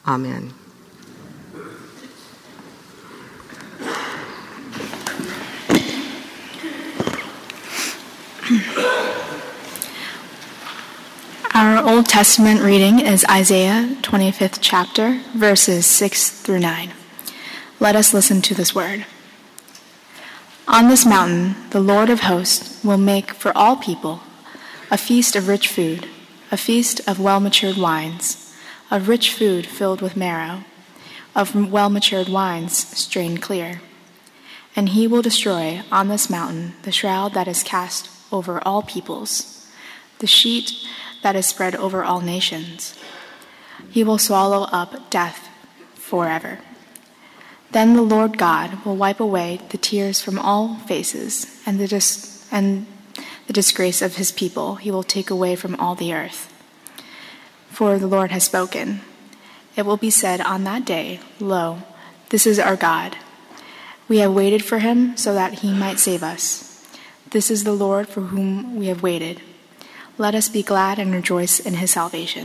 Amen. Our Old Testament reading is Isaiah 25th chapter, verses 6 through 9. Let us listen to this word. On this mountain, the Lord of hosts will make for all people a feast of rich food, a feast of well-matured wines, of rich food filled with marrow, of well-matured wines strained clear. And he will destroy on this mountain the shroud that is cast over all peoples, the sheet that is spread over all nations. He will swallow up death forever. Then the Lord God will wipe away the tears from all faces, and the disgrace of his people he will take away from all the earth. For the Lord has spoken. It will be said on that day, Lo, this is our God. We have waited for him so that he might save us. This is the Lord for whom we have waited. Let us be glad and rejoice in his salvation.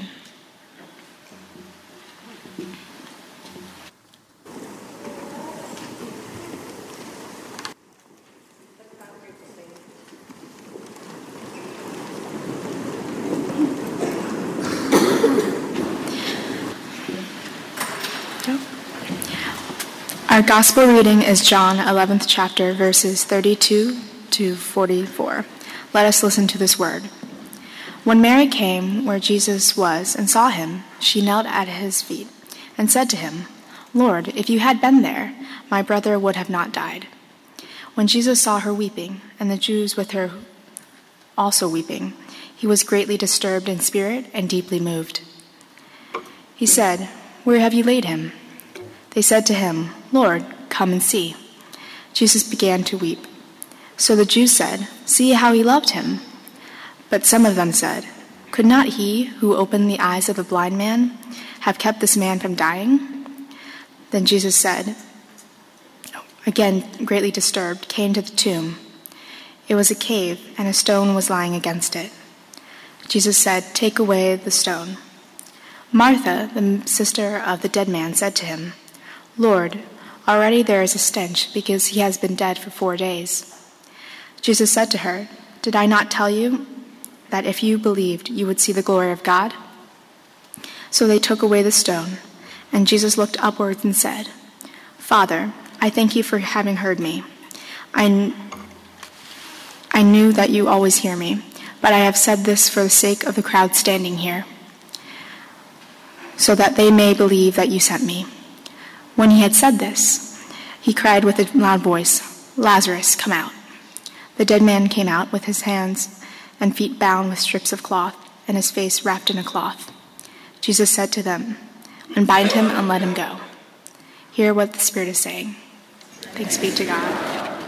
Our gospel reading is John 11th chapter, verses 32 to 44. Let us listen to this word. When Mary came where Jesus was and saw him, she knelt at his feet and said to him, Lord, if you had been there, my brother would have not died. When Jesus saw her weeping, and the Jews with her also weeping, he was greatly disturbed in spirit and deeply moved. He said, Where have you laid him? They said to him, Lord, come and see. Jesus began to weep. So the Jews said, See how he loved him. But some of them said, Could not he who opened the eyes of the blind man have kept this man from dying? Then Jesus said, again greatly disturbed, came to the tomb. It was a cave, and a stone was lying against it. Jesus said, Take away the stone. Martha, the sister of the dead man, said to him, Lord, already there is a stench, because he has been dead for 4 days. Jesus said to her, Did I not tell you that if you believed, you would see the glory of God? So they took away the stone, and Jesus looked upwards and said, Father, I thank you for having heard me. I knew that you always hear me, but I have said this for the sake of the crowd standing here, so that they may believe that you sent me. When he had said this, he cried with a loud voice, Lazarus, come out. The dead man came out with his hands and feet bound with strips of cloth, and his face wrapped in a cloth. Jesus said to them, Unbind him and let him go. Hear what the Spirit is saying. Thanks be to God.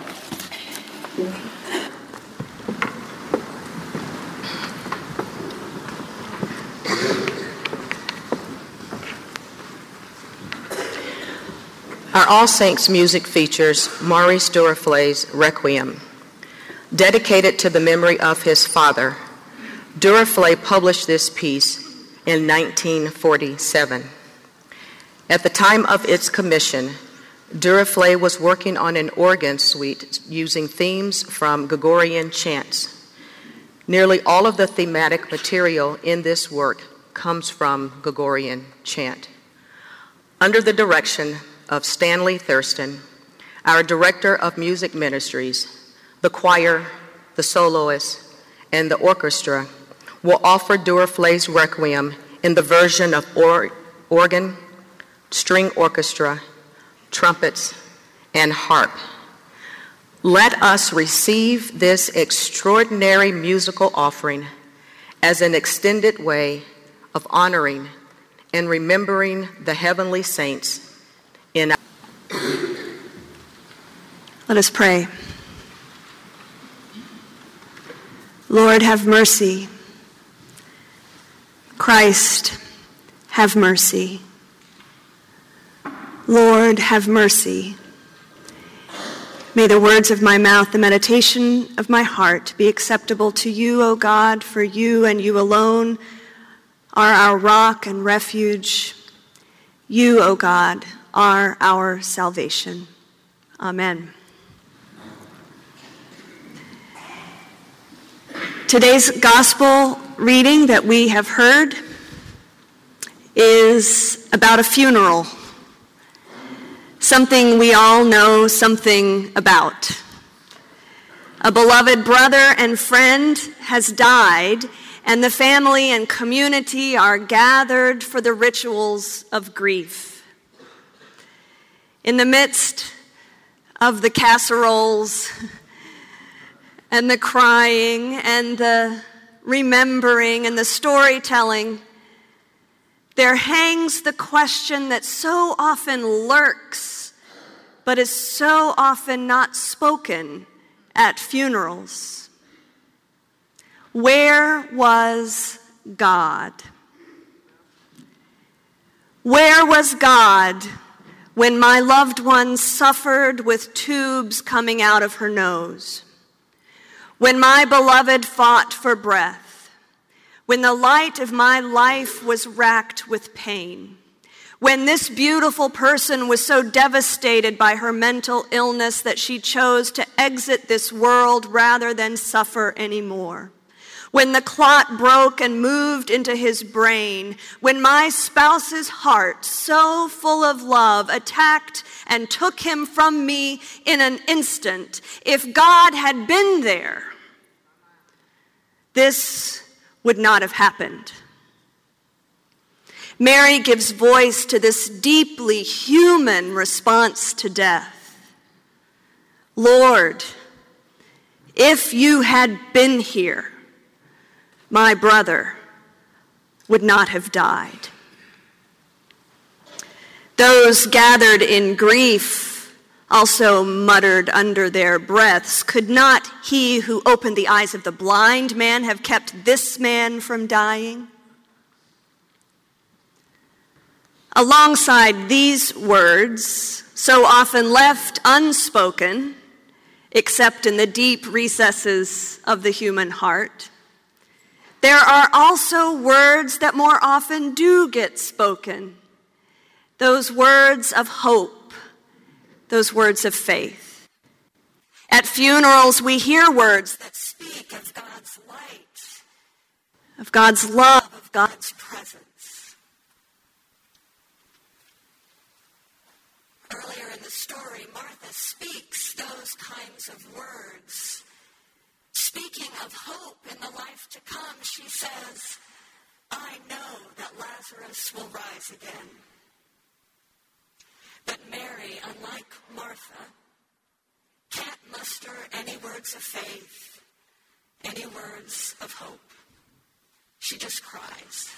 Our All Saints music features Maurice Duruflé's Requiem. Dedicated to the memory of his father, Duruflé published this piece in 1947. At the time of its commission, Duruflé was working on an organ suite using themes from Gregorian chants. Nearly all of the thematic material in this work comes from Gregorian chant. Under the direction of Stanley Thurston, our Director of Music Ministries, the choir, the soloists, and the orchestra will offer Duruflé's Requiem in the version of organ, string orchestra, trumpets, and harp. Let us receive this extraordinary musical offering as an extended way of honoring and remembering the heavenly saints in our... Let us pray. Lord, have mercy. Christ, have mercy. Lord, have mercy. May the words of my mouth, the meditation of my heart be acceptable to you, O God, for you and you alone are our rock and refuge. You, O God, are our salvation. Amen. Today's gospel reading that we have heard is about a funeral. Something we all know something about. A beloved brother and friend has died, and the family and community are gathered for the rituals of grief. In the midst of the casseroles and the crying and the remembering and the storytelling, there hangs the question that so often lurks, but is so often not spoken at funerals. Where was God? Where was God when my loved one suffered with tubes coming out of her nose? When my beloved fought for breath? When the light of my life was racked with pain? When this beautiful person was so devastated by her mental illness that she chose to exit this world rather than suffer anymore? When the clot broke and moved into his brain? When my spouse's heart, so full of love, attacked and took him from me in an instant? If God had been there, this would not have happened. Mary gives voice to this deeply human response to death. Lord, if you had been here, my brother would not have died. Those gathered in grief also muttered under their breaths, could not he who opened the eyes of the blind man have kept this man from dying? Alongside these words, so often left unspoken, except in the deep recesses of the human heart, there are also words that more often do get spoken. Those words of hope, those words of faith. At funerals, we hear words that speak of God's light, of God's love, of God's presence. Earlier in the story, Martha speaks those kinds of words. Speaking of hope in the life to come, she says, I know that Lazarus will rise again. But Mary, unlike Martha, can't muster any words of faith, any words of hope. She just cries.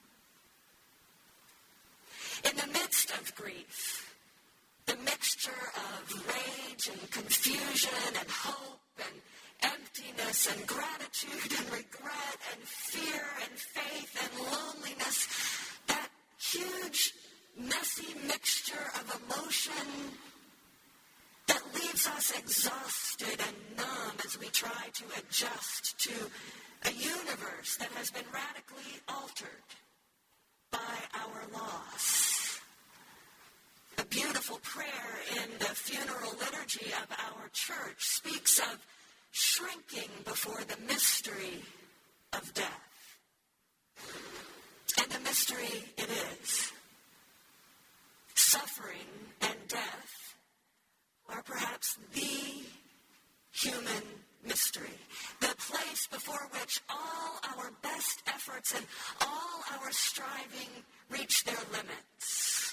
In the midst of grief, the mixture of rage and confusion and hope and emptiness and gratitude and regret and fear and faith and loneliness, that huge messy mixture of emotion that leaves us exhausted and numb as we try to adjust to a universe that has been radically altered by our loss. A beautiful prayer in the funeral liturgy of our church speaks of shrinking before the mystery of death. And a mystery it is. Suffering and death are perhaps the human mystery, the place before which all our best efforts and all our striving reach their limits.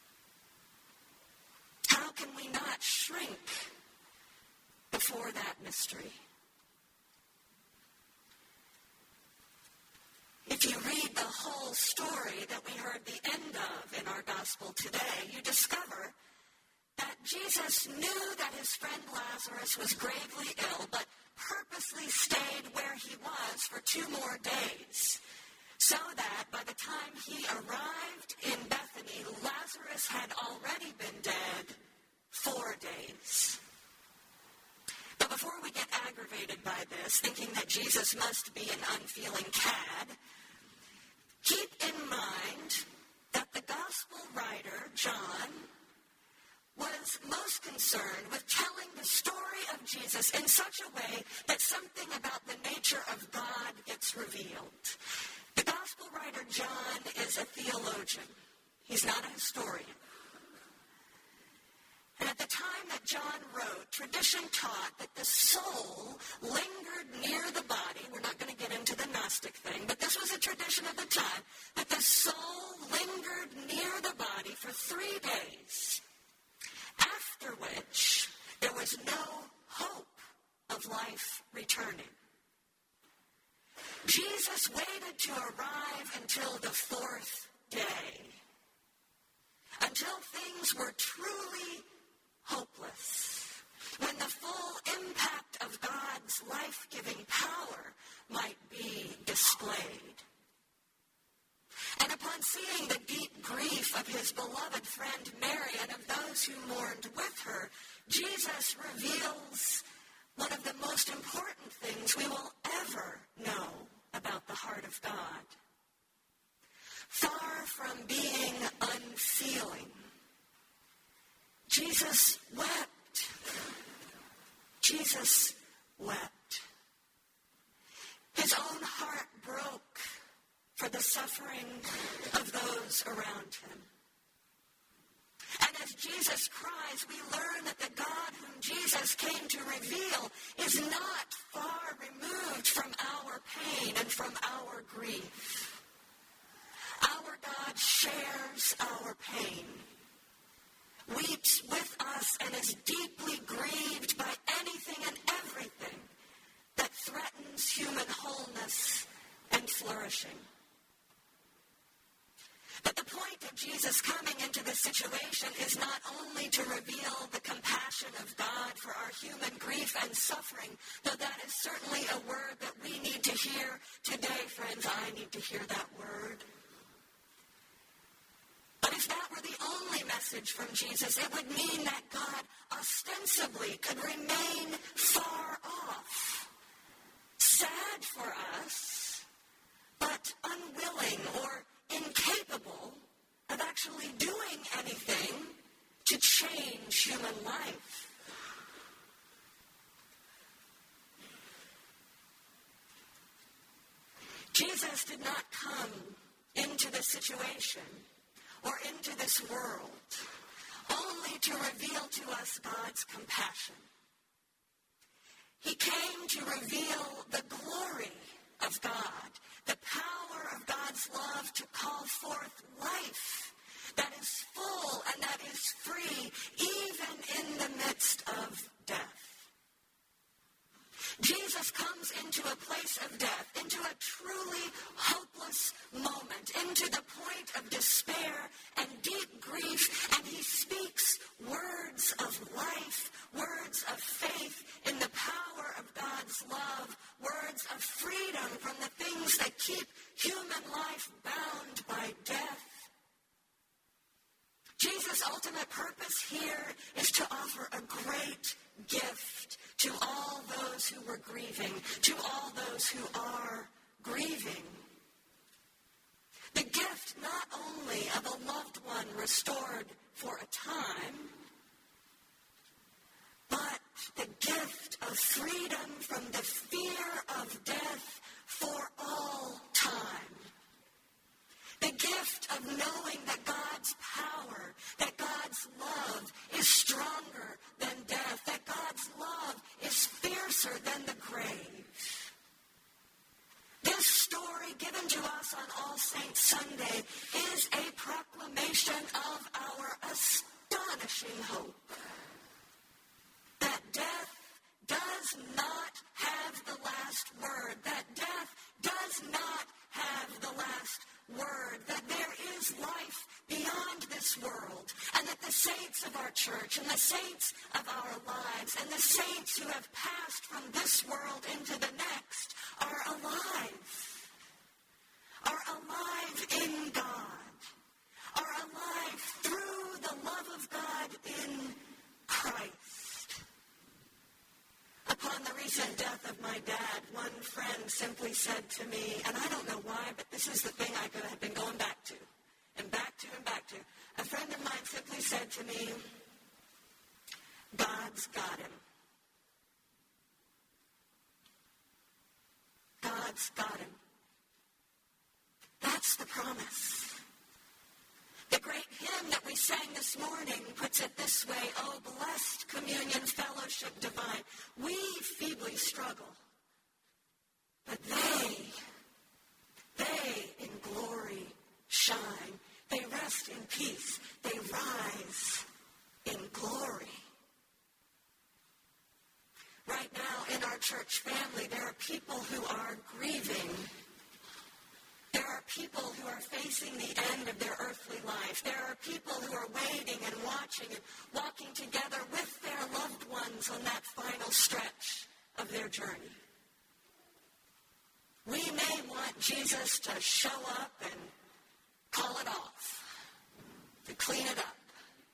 How can we not shrink before that mystery? If you read the whole story that we heard the end of in our gospel today, you discover that Jesus knew that his friend Lazarus was gravely ill, but purposely stayed where he was for 2 more days, so that by the time he arrived in Bethany, Lazarus had already been dead 4 days. But before we get aggravated by this, thinking that Jesus must be an unfeeling cad, keep in mind that the gospel writer John was most concerned with telling the story of Jesus in such a way that something about the nature of God gets revealed. The gospel writer John is a theologian. He's not a historian. And at the time that John wrote, tradition taught that the soul lingered near the body. We're not going to get into the Gnostic thing, but this was a tradition of the time, that the soul lingered near the body for 3 days, after which there was no hope of life returning. Jesus waited to arrive until the 4th day, until things were truly hopeless, when the full impact of God's life-giving power might be displayed. And upon seeing the deep grief of his beloved friend Mary and of those who mourned with her, Jesus reveals one of the most important things we will ever know about the heart of God. Far from being unfeeling, Jesus wept. Jesus wept. His own heart broke for the suffering of those around him. And as Jesus cries, we learn that the God whom Jesus came to reveal is not far removed from our pain and from our grief. Our God shares our pain, weeps with us, and is deeply grieved by anything and everything that threatens human wholeness and flourishing. But the point of Jesus coming into this situation is not only to reveal the compassion of God for our human grief and suffering, though that is certainly a word that we need to hear today, friends. I need to hear that word. But if that were the only message from Jesus, it would mean that God ostensibly could remain far off, sad for us, but unwilling or incapable of actually doing anything to change human life. Jesus did not come into this situation or into this world only to reveal to us God's compassion. He came to reveal the glory of God, the power of God's love to call forth life that is full and that is free, even in the midst of death. Jesus comes into a place of death, into a truly hopeless moment, into the point of despair and deep grief, and he speaks words of life, words of faith in the power of God's love, words of freedom from the things that keep human life bound by death. Jesus' ultimate purpose here is to offer a great gift to all those who were grieving, to all those who are grieving. The gift not only of a loved one restored for a time, but the gift of freedom from the fear of death for all time. The gift of knowing that God's power, that God's love is stronger than death, that God's love is fiercer than the grave. This story given to us on All Saints Sunday is a proclamation of our astonishing hope. That death does not have the last word, that death does not have the last word, that there is life beyond this world, and that the saints of our church and the saints of our lives and the saints who have passed from this world into the next are alive in God, are alive through the love of God in Christ. Upon the recent death of my dad, one friend simply said to me, and I don't know why, but this is the thing I have been going back to, and back to, and back to. A friend of mine friend simply said to me, God's got him. God's got him. That's the promise. The great hymn that we sang this morning puts it this way, oh, blessed communion, fellowship divine. We feebly struggle, but they in glory shine. They rest in peace. They rise in glory. Right now in our church family, there are people who are grieving. There are people who are facing the end of their earthly life. There are people who are waiting and watching and walking together with their loved ones on that final stretch of their journey. We may want Jesus to show up and call it off, to clean it up,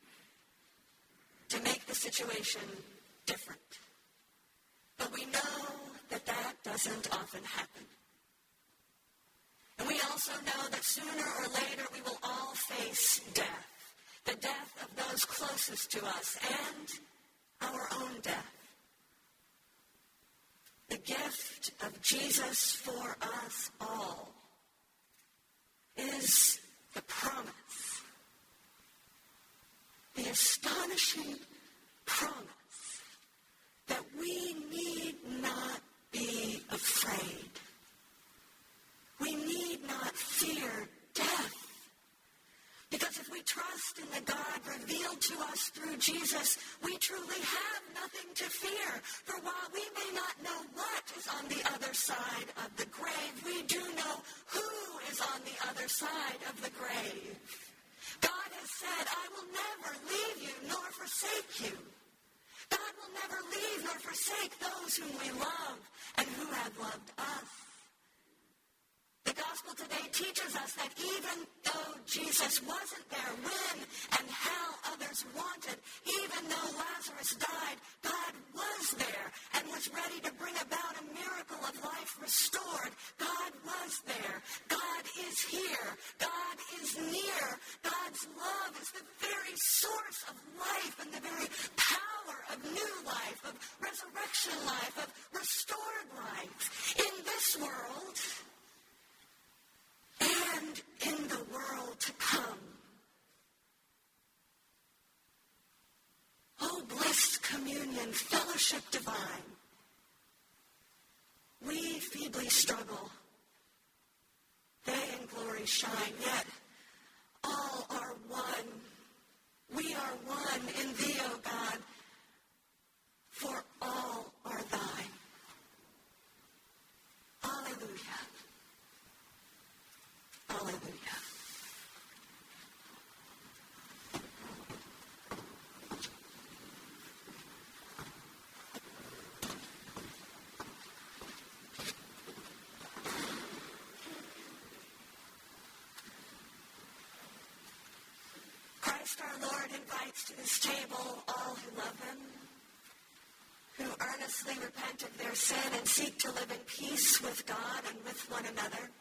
to make the situation different. But we know that that doesn't often happen. And we also know that sooner or later we will all face death, the death of those closest to us and our own death. The gift of Jesus for us all is the promise, the astonishing promise that we need not be afraid. We need not fear death. Because if we trust in the God revealed to us through Jesus, we truly have nothing to fear. For while we may not know what is on the other side of the grave, we do know who is on the other side of the grave. God has said, I will never leave you nor forsake you. God will never leave nor forsake those whom we love and who have loved us. The gospel today teaches us that even though Jesus wasn't there when and how others wanted, even though Lazarus died, God was there and was ready to bring about a miracle of life restored. God was there. God is here. God is near. God's love is the very source of life and the very power of new life, of resurrection life, of restored life in this world and in the world to come. Oh, blessed communion, fellowship divine. We feebly struggle. They in glory shine, yet all are one. We are one in thee, O God, for all are thine. Alleluia. Hallelujah. Christ our Lord invites to this table all who love him, who earnestly repent of their sin and seek to live in peace with God and with one another.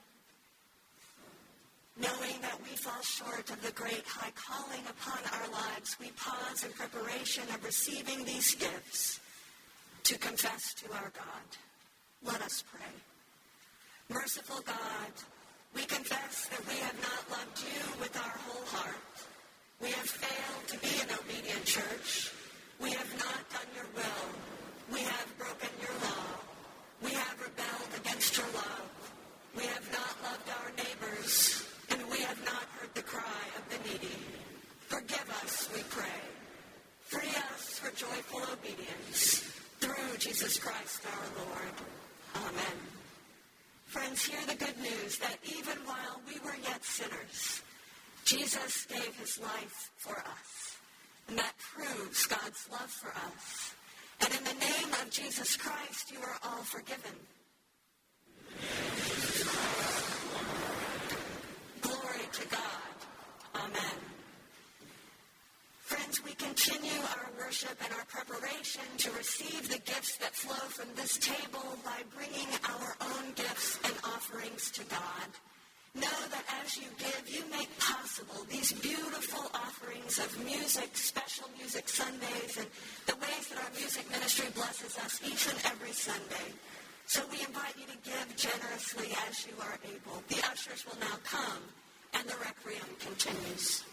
Knowing that we fall short of the great high calling upon our lives, we pause in preparation of receiving these gifts to confess to our God. Let us pray. Merciful God, we confess that we have not loved you with our whole heart. We have failed to be an obedient church. We have not done your will. We have broken your law. We have rebelled against your love. We have not loved our neighbors. And we have not heard the cry of the needy. Forgive us, we pray. Free us for joyful obedience. Through Jesus Christ our Lord. Amen. Friends, hear the good news that even while we were yet sinners, Jesus gave his life for us. And that proves God's love for us. And in the name of Jesus Christ, you are all forgiven. Glory to God. Amen. Friends, we continue our worship and our preparation to receive the gifts that flow from this table by bringing our own gifts and offerings to God. Know that as you give, you make possible these beautiful offerings of music, special music Sundays, and the ways that our music ministry blesses us each and every Sunday. So we invite you to give generously as you are able. The ushers will now come, and the requiem continues.